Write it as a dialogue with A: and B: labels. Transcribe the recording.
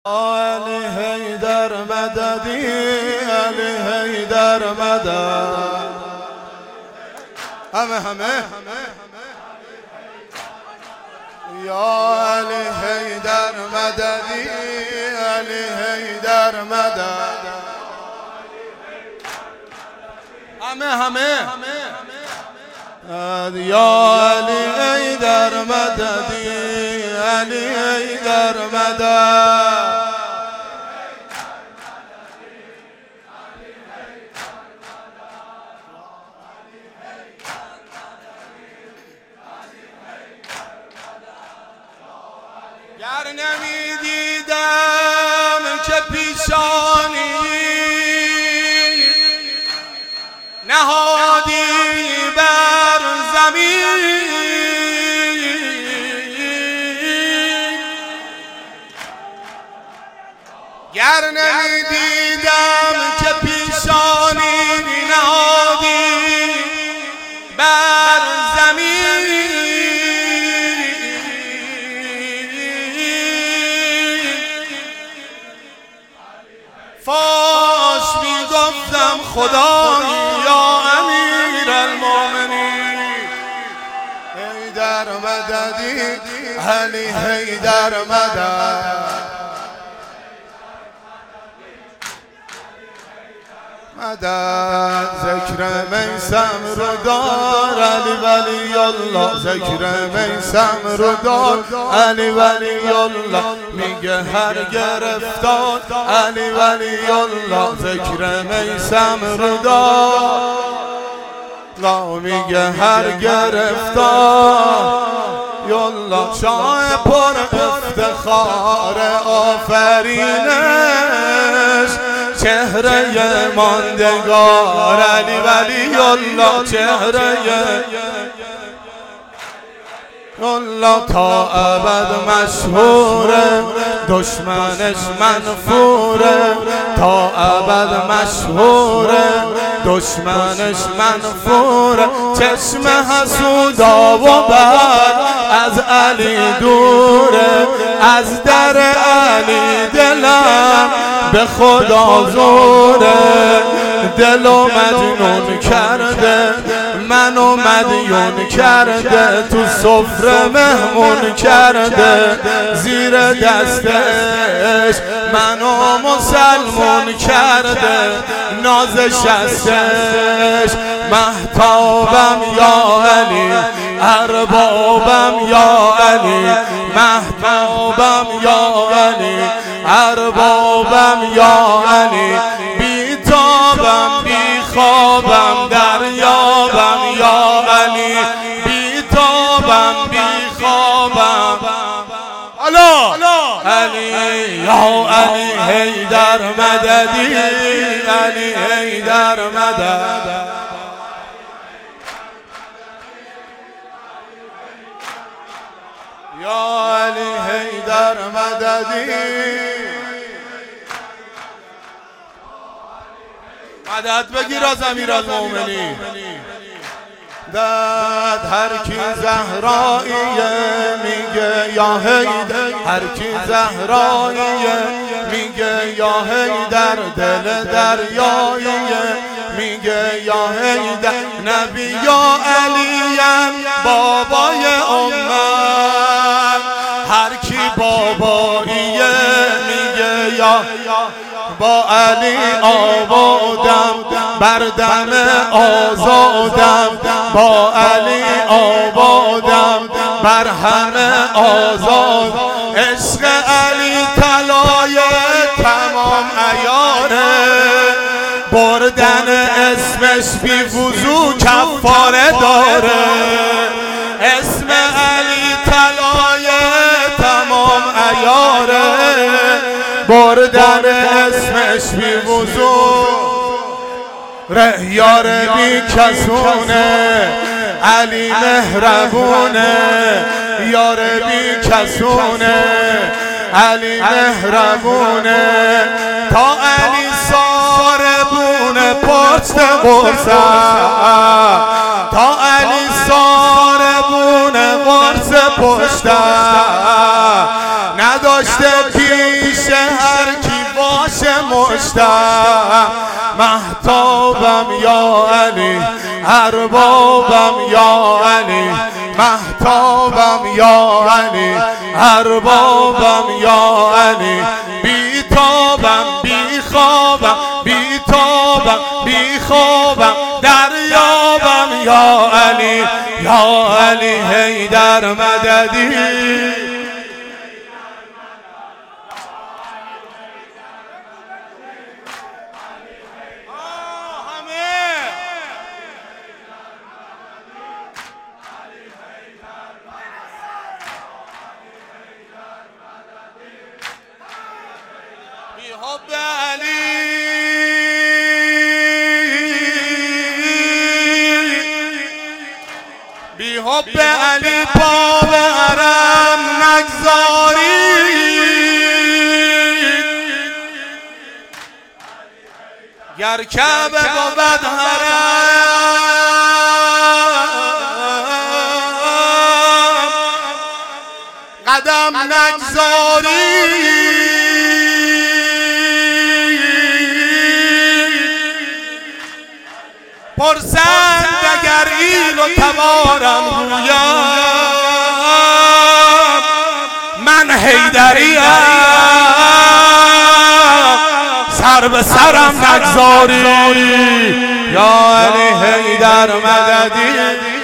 A: علی حیدر مددی، علی حیدر مدد. همه یا علی حیدر مددی، علی حیدر مدد. همه یا علی حیدر مددی، علی حیدر مدد. گر نمیدیدم که پیشانی نهادی بر زمین، گر نمیدیدم که پیشانی نهادی بر زمین، فاش میگفتم خدایی یا امیر المؤمنین. حیدر مددی، علی حیدر مدد. مدد ذکر میثم رو دار علی ولی الله، ذکر میثم رو دار علی ولی الله. میگه هر گرفتار علی ولی الله، ذکر میثم رو دار. میگه هر گرفتار یالله. شاه پر افتخار آفرینش، چهره ماندگار علی ولی الله، چهره الله تا ابد مشهوره، دشمنش منفوره. تا ابد مشهوره، دشمنش منفوره. چشم حسودا و بد از علی دوره، از در علی دلم به خدا زوره. دلو مجنون کرده، منو مدیون کرده، تو سفره مهمون کرده. زیر دستش منو مسلمون کرده، نازش هستش مهتابم یا علی، اربابم یا علی، مهتابم یا علی، اربابم یا علی. بیتابم بیخوابم دریابم یا علی، بیتابم بیخوابم علی یا علی حیدر مددی، علی حیدر مدد. یا علی حیدر مددی، مدد بگیر از امیرالمومنین. داد هر کی زهراییه میگه یا حیدر، هر کی زهراییه میگه یا حیدر. دل دریاییه میگه یا حیدر. نبی یا علیم بابای امت، هر کی باباییه میگه یا. با علی آبادم بر دم آزادم، با علی آبادم بر همه آزاد. عشق علی طلای تمام عیاره، بردن اسمش بی وضو کفاره داره. اسم علی طلای تمام عیاره، بردن اسمش بی وضو. یار بی کسونه علی مهربونه، یار بی کسونه علی مهربونه. تا علی ساربونه پشت قرصم، تا علی ساربونه قرص پشتم. نداشته پیش پشتم، مهتابم یا علی، اربابم یا علی، مهتابم یا علی، اربابم یا علی، بیتابم بیخوابم، بیتابم بیخوابم، دریابم یا علی، یا علی حیدر مددی. بحب علی بحب علی پا به حرم نگذاری، گر کعبه بود حرم قدم نگذاری، پرسند اگر ایل و تبارم گویم، من حیدریم سر به سرم نگذاری، یا علی حیدر مددی.